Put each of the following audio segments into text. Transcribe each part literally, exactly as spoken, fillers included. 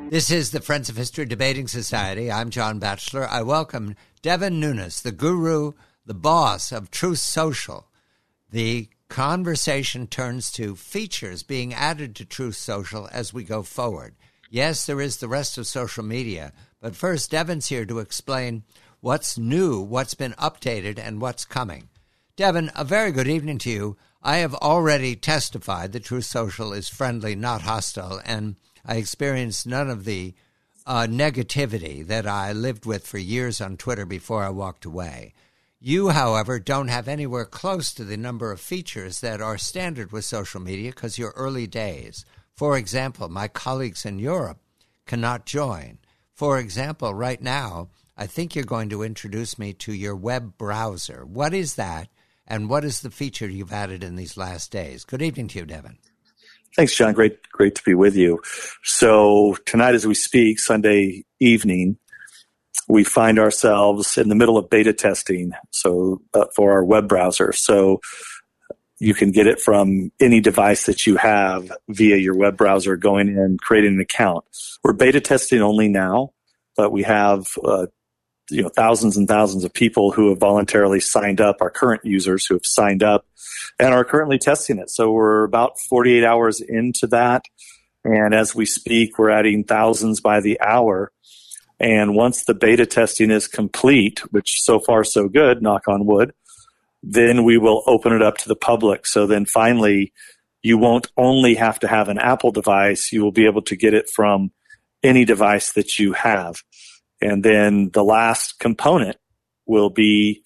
This is the Friends of History Debating Society. I'm John Batchelor. I welcome Devin Nunes, the guru, the boss of Truth Social. The conversation turns to features being added to Truth Social as we go forward. Yes, there is the rest of social media, but first, Devin's here to explain what's new, what's been updated, and what's coming. Devin, a very good evening to you. I have already testified that Truth Social is friendly, not hostile, and I experienced none of the uh, negativity that I lived with for years on Twitter before I walked away. You, however, don't have anywhere close to the number of features that are standard with social media because you're early days. For example, my colleagues in Europe cannot join. For example, right now, I think you're going to introduce me to your web browser. What is that, and what is the feature you've added in these last days? Good evening to you, Devin. Thanks, John. Great, great to be with you. So tonight as we speak, Sunday evening, we find ourselves in the middle of beta testing so uh, for our web browser. So you can get it from any device that you have via your web browser, going in, creating an account. We're beta testing only now, but we have uh, you know thousands and thousands of people who have voluntarily signed up, our current users who have signed up and are currently testing it. So we're about forty-eight hours into that. And as we speak, we're adding thousands by the hour. And once the beta testing is complete, which so far so good, knock on wood, then we will open it up to the public. So then finally, you won't only have to have an Apple device. You will be able to get it from any device that you have. And then the last component will be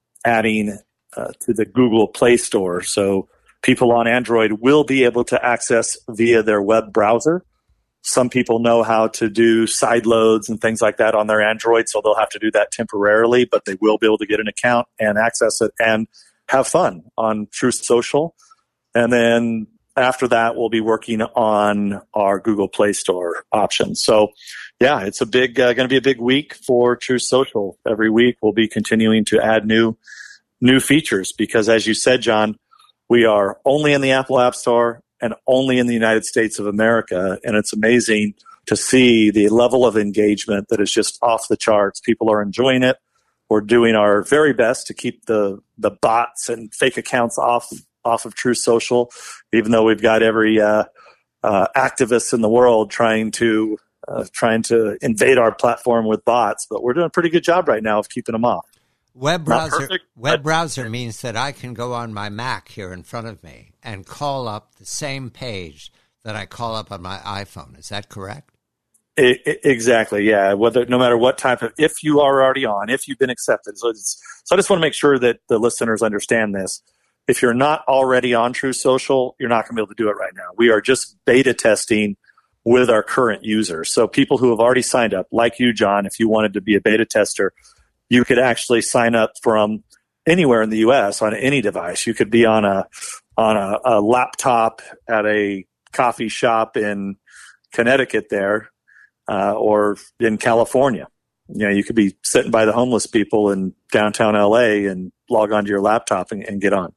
adding uh, to the Google Play Store. So people on Android will be able to access via their web browser. Some people know how to do side loads and things like that on their Android, so they'll have to do that temporarily, but they will be able to get an account and access it and have fun on Truth Social. And then after that, we'll be working on our Google Play Store options. So, yeah, it's a big, uh, going to be a big week for Truth Social. Every week, we'll be continuing to add new, new features because, as you said, John, we are only in the Apple App Store and only in the United States of America, and it's amazing to see the level of engagement that is just off the charts. People are enjoying it. We're doing our very best to keep the the bots and fake accounts off. off of Truth Social, even though we've got every uh, uh, activist in the world trying to uh, trying to invade our platform with bots. But we're doing a pretty good job right now of keeping them off. Web browser, perfect, web browser means that I can go on my Mac here in front of me and call up the same page that I call up on my iPhone. Is that correct? It, it, exactly, yeah. Whether no matter what type of, if you are already on, if you've been accepted. So, it's, so I just want to make sure that the listeners understand this. If you're not already on Truth Social, you're not going to be able to do it right now. We are just beta testing with our current users. So people who have already signed up, like you, John, if you wanted to be a beta tester, you could actually sign up from anywhere in the U S on any device. You could be on a on a, a laptop at a coffee shop in Connecticut there, uh, or in California. You know, you could be sitting by the homeless people in downtown L A and log onto your laptop and, and get on.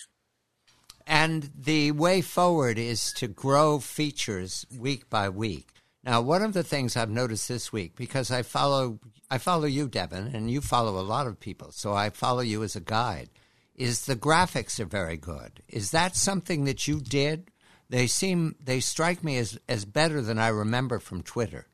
And the way forward is to grow features week by week. Now, one of the things I've noticed this week, because I follow I follow you, Devin, and you follow a lot of people, so I follow you as a guide, is the graphics are very good. Is that something that you did? They seem, they strike me as, as better than I remember from Twitter.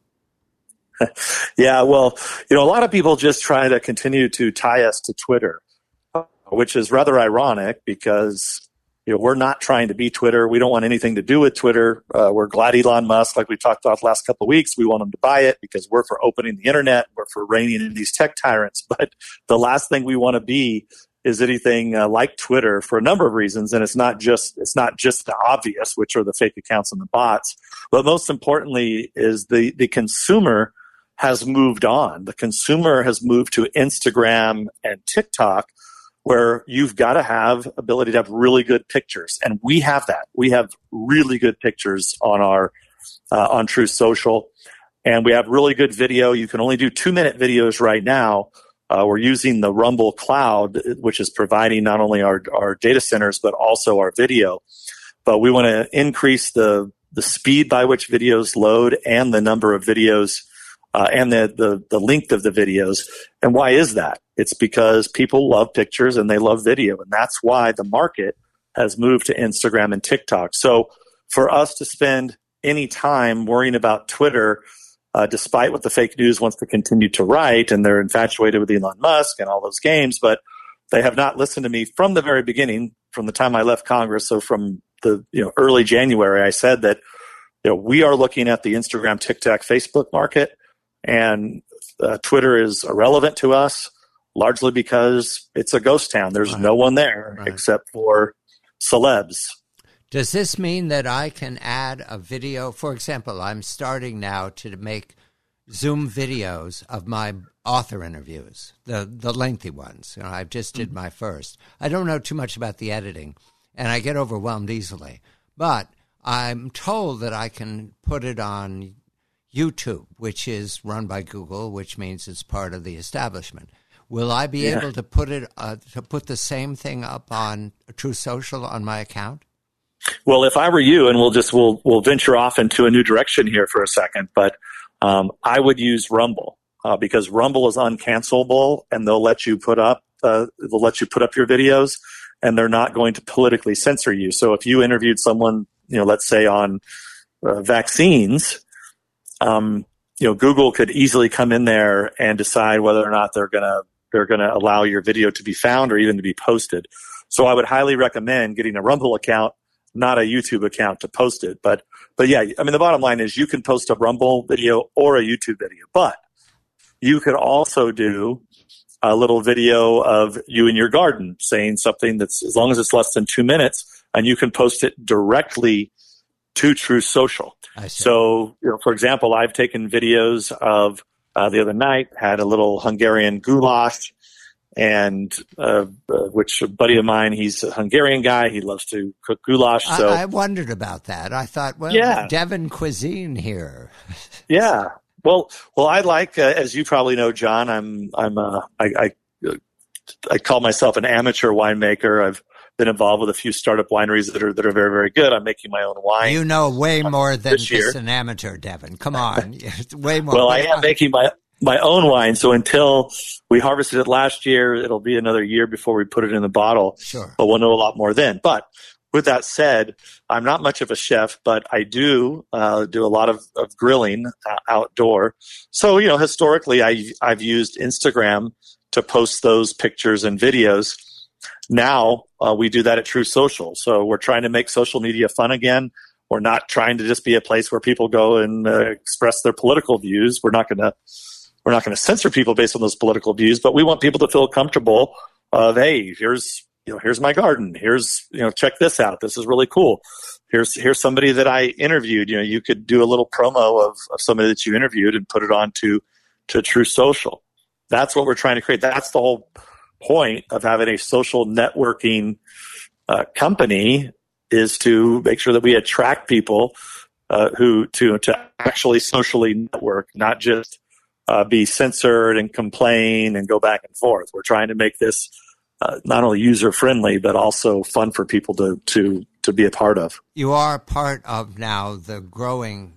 Yeah, well, you know, a lot of people just try to continue to tie us to Twitter, which is rather ironic because, you know, we're not trying to be Twitter. We don't want anything to do with Twitter. Uh, we're glad Elon Musk, like we talked about the last couple of weeks, we want him to buy it because we're for opening the internet. We're for reining in these tech tyrants. But the last thing we want to be is anything uh, like Twitter for a number of reasons. And it's not just, it's not just the obvious, which are the fake accounts and the bots. But most importantly is the, the consumer has moved on. The consumer has moved to Instagram and TikTok, where you've got to have ability to have really good pictures. And we have that. We have really good pictures on our, uh, on Truth Social. And we have really good video. You can only do two minute videos right now. Uh, we're using the Rumble Cloud, which is providing not only our, our data centers, but also our video. But we want to increase the, the speed by which videos load and the number of videos uh, and the, the, the length of the videos. And why is that? It's because people love pictures and they love video. And that's why the market has moved to Instagram and TikTok. So for us to spend any time worrying about Twitter, uh, despite what the fake news wants to continue to write, and they're infatuated with Elon Musk and all those games, but they have not listened to me from the very beginning, from the time I left Congress. So from the you know early January, I said that you know we are looking at the Instagram, TikTok, Facebook market, and uh, Twitter is irrelevant to us, largely because it's a ghost town. There's right. no one there right. except for celebs. Does this mean that I can add a video? For example, I'm starting now to make Zoom videos of my author interviews, the the lengthy ones. You know, I just did my first. I don't know too much about the editing, and I get overwhelmed easily. But I'm told that I can put it on YouTube, which is run by Google, which means it's part of the establishment. Will I be yeah. able to put it uh, to put the same thing up on Truth Social on my account? Well, if I were you, and we'll just we'll we'll venture off into a new direction here for a second, but um, I would use Rumble uh, because Rumble is uncancelable, and they'll let you put up uh, they'll let you put up your videos, and they're not going to politically censor you. So if you interviewed someone, you know, let's say on uh, vaccines, um, you know, Google could easily come in there and decide whether or not they're gonna they're gonna allow your video to be found or even to be posted. So I would highly recommend getting a Rumble account, not a YouTube account, to post it. But, but yeah, I mean, the bottom line is you can post a Rumble video or a YouTube video, but you could also do a little video of you in your garden saying something that's, as long as it's less than two minutes, and you can post it directly to Truth Social. So, you know, for example, I've taken videos of uh, the other night, had a little Hungarian goulash, and uh, uh, which a buddy of mine, he's a Hungarian guy. He loves to cook goulash. So I, I wondered about that. I thought, well, yeah. Devon cuisine here. yeah. Well, well, I like, uh, as you probably know, John. I'm, I'm, uh, I, I, I call myself an amateur winemaker. I've been involved with a few startup wineries that are that are very, very good. I'm making my own wine. You know way more than just an amateur, Devon. Come on, way more. Well, I am making my. my own wine. So until we harvested it last year, it'll be another year before we put it in the bottle. Sure. But we'll know a lot more then. But with that said, I'm not much of a chef, but I do uh, do a lot of, of grilling uh, outdoor. So, you know, historically, I, I've used Instagram to post those pictures and videos. Now uh, we do that at Truth Social. So we're trying to make social media fun again. We're not trying to just be a place where people go and uh, express their political views. We're not going to We're not going to censor people based on those political views, but we want people to feel comfortable of, hey, here's, you know, here's my garden. Here's, you know, check this out. This is really cool. Here's, here's somebody that I interviewed. You know, you could do a little promo of, of somebody that you interviewed and put it on to, to Truth Social. That's what we're trying to create. That's the whole point of having a social networking uh, company, is to make sure that we attract people uh, who to, to actually socially network, not just Uh, be censored and complain and go back and forth. We're trying to make this uh, not only user friendly, but also fun for people to, to, to be a part of. You are part of now the growing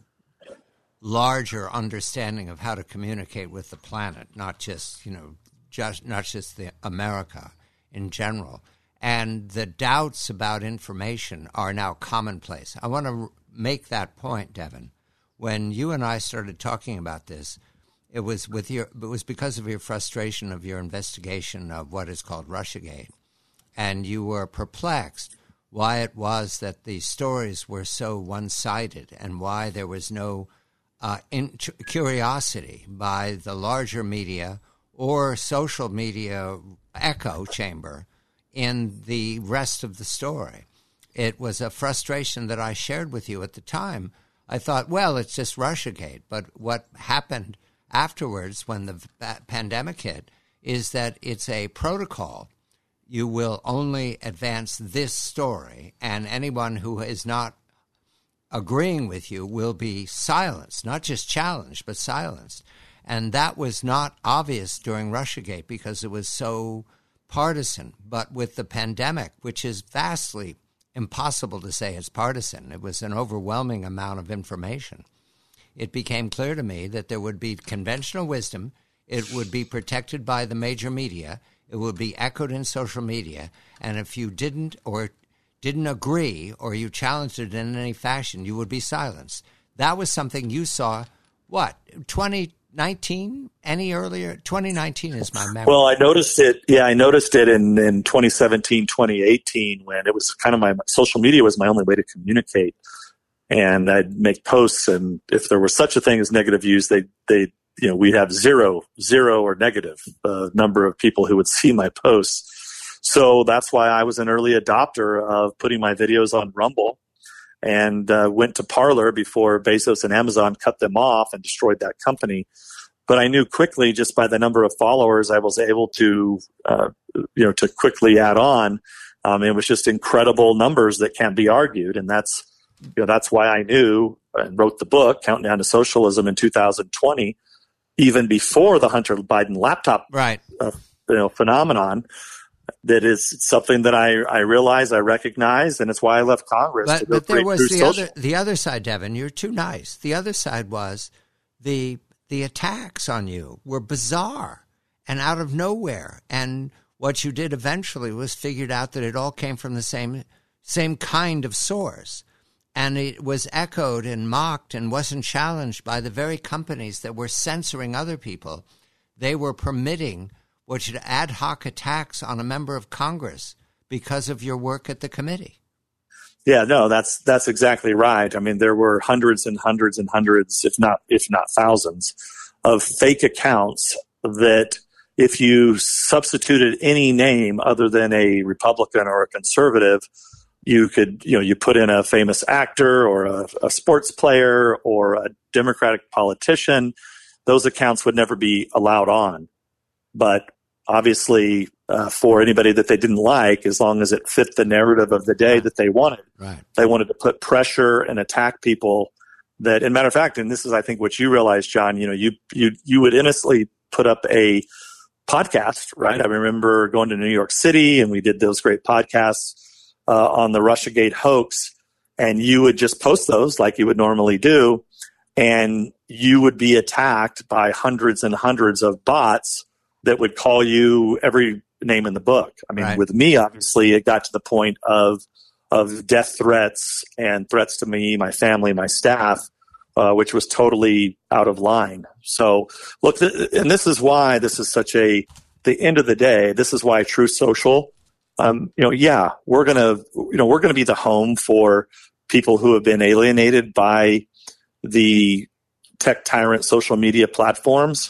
larger understanding of how to communicate with the planet, not just, you know, just not just the America in general. And the doubts about information are now commonplace. I want to make that point, Devon. When you and I started talking about this, It was with your. It was because of your frustration of your investigation of what is called Russiagate, and you were perplexed why it was that the stories were so one-sided, and why there was no uh, in- curiosity by the larger media or social media echo chamber in the rest of the story. It was a frustration that I shared with you at the time. I thought, well, it's just Russiagate, but what happened afterwards, when the pandemic hit, is that it's a protocol. You will only advance this story, and anyone who is not agreeing with you will be silenced, not just challenged, but silenced. And that was not obvious during Russiagate because it was so partisan. But with the pandemic, which is vastly impossible to say it's partisan. It was an overwhelming amount of information. It became clear to me that there would be conventional wisdom. It would be protected by the major media. It would be echoed in social media. And if you didn't or didn't agree or you challenged it in any fashion, you would be silenced. That was something you saw, what, twenty nineteen? Any earlier? twenty nineteen is my memory. Well, I noticed it. Yeah, I noticed it in, in twenty seventeen, twenty eighteen, when it was kind of my social media was my only way to communicate. And I'd make posts, and if there was such a thing as negative views, they, they, you know, we'd have zero, zero or negative uh, number of people who would see my posts. So that's why I was an early adopter of putting my videos on Rumble, and uh, went to Parler before Bezos and Amazon cut them off and destroyed that company. But I knew quickly, just by the number of followers I was able to, uh, you know, to quickly add on. Um, it was just incredible numbers that can't be argued, and that's, you know, that's why I knew and wrote the book Countdown to Socialism in two thousand twenty, even before the Hunter Biden laptop, right, uh, you know, phenomenon. That is something that I, I realize, I recognize, and it's why I left Congress. But, to go but there was the social. other the other side, Devin. You're too nice. The other side was the the attacks on you were bizarre and out of nowhere. And what you did eventually was figured out that it all came from the same same kind of source, and it was echoed and mocked and wasn't challenged by the very companies that were censoring other people. They were permitting what should ad hoc attacks on a member of Congress because of your work at the committee. Yeah, no, that's that's exactly right. I mean, there were hundreds and hundreds and hundreds, if not if not thousands, of fake accounts that if you substituted any name other than a Republican or a conservative, you could, you know, you put in a famous actor or a, a sports player or a Democratic politician, those accounts would never be allowed on. But obviously, uh, for anybody that they didn't like, as long as it fit the narrative of the day that they wanted, right. They wanted to put pressure and attack people. That, and matter of fact, and this is, I think, what you realize, John. You know, you you you would innocently put up a podcast, right? right. I remember going to New York City, and we did those great podcasts uh, on the Russiagate hoax, and you would just post those like you would normally do, and you would be attacked by hundreds and hundreds of bots that would call you every name in the book. I mean, right. With me, obviously, it got to the point of of death threats and threats to me, my family, my staff, uh, which was totally out of line. So, look, th- and this is why this is such a, the end of the day, this is why Truth Social, um, you know, yeah, we're going to, you know, we're going to be the home for people who have been alienated by the tech tyrant social media platforms.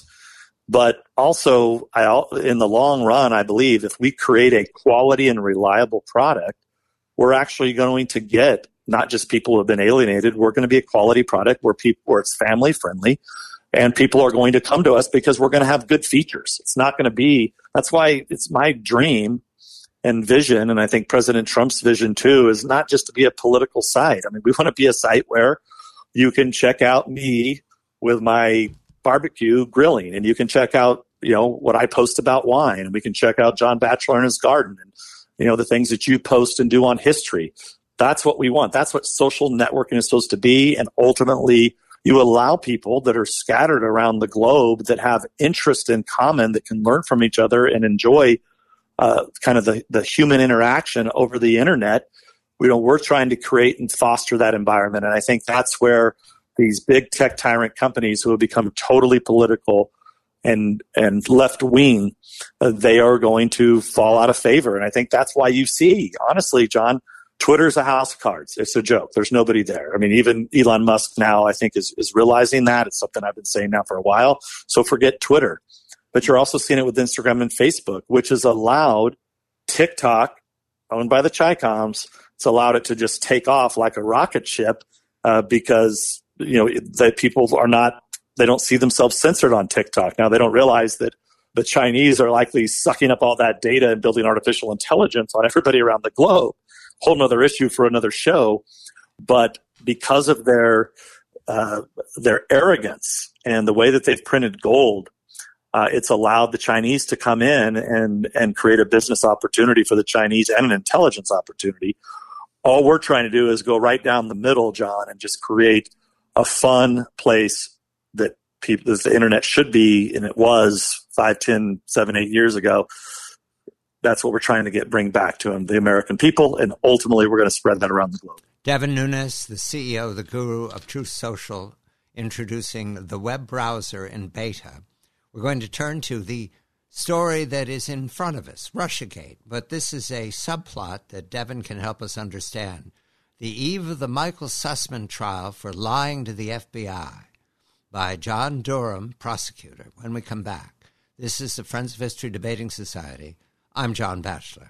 But also, I, in the long run, I believe if we create a quality and reliable product, we're actually going to get not just people who have been alienated. We're going to be a quality product where people, where it's family friendly, and people are going to come to us because we're going to have good features. It's not going to be. That's why it's my dream and vision, and I think President Trump's vision too, is not just to be a political site. I mean, we want to be a site where you can check out me with my barbecue grilling, and you can check out, you know, what I post about wine, and we can check out John Batchelor in his garden, and, you know, the things that you post and do on history. That's what we want. That's what social networking is supposed to be. And ultimately, you allow people that are scattered around the globe that have interest in common, that can learn from each other and enjoy uh, kind of the, the human interaction over the internet. You know, we're trying to create and foster that environment. And I think that's where these big tech tyrant companies who have become totally political and and left wing, uh, they are going to fall out of favor. And I think that's why you see, honestly, John, Twitter's a house of cards. It's a joke. There's nobody there. I mean, even Elon Musk now, I think, is is realizing that. It's something I've been saying now for a while. So forget Twitter. But you're also seeing it with Instagram and Facebook, which has allowed TikTok, owned by the Chi-Coms, it's allowed it to just take off like a rocket ship uh, because you know, that people are not, they don't see themselves censored on TikTok. Now, they don't realize that the Chinese are likely sucking up all that data and building artificial intelligence on everybody around the globe. Whole nother issue for another show. But because of their uh, their arrogance and the way that they've printed gold, uh, it's allowed the Chinese to come in and, and create a business opportunity for the Chinese and an intelligence opportunity. all we're trying to do is go right down the middle, John, and just create a fun place that people, that the internet should be, and it was five, ten, seven, eight years ago. That's what we're trying to get bring back to them, the American people, and ultimately we're going to spread that around the globe. Devin Nunes, the C E O, the guru of Truth Social, introducing the web browser in beta. We're going to turn to the story that is in front of us, Russiagate, but this is a subplot that Devin can help us understand. The eve of the Michael Sussman trial for lying to the F B I by John Durham, prosecutor. When we come back, this is the Friends of History Debating Society. I'm John Batchelor.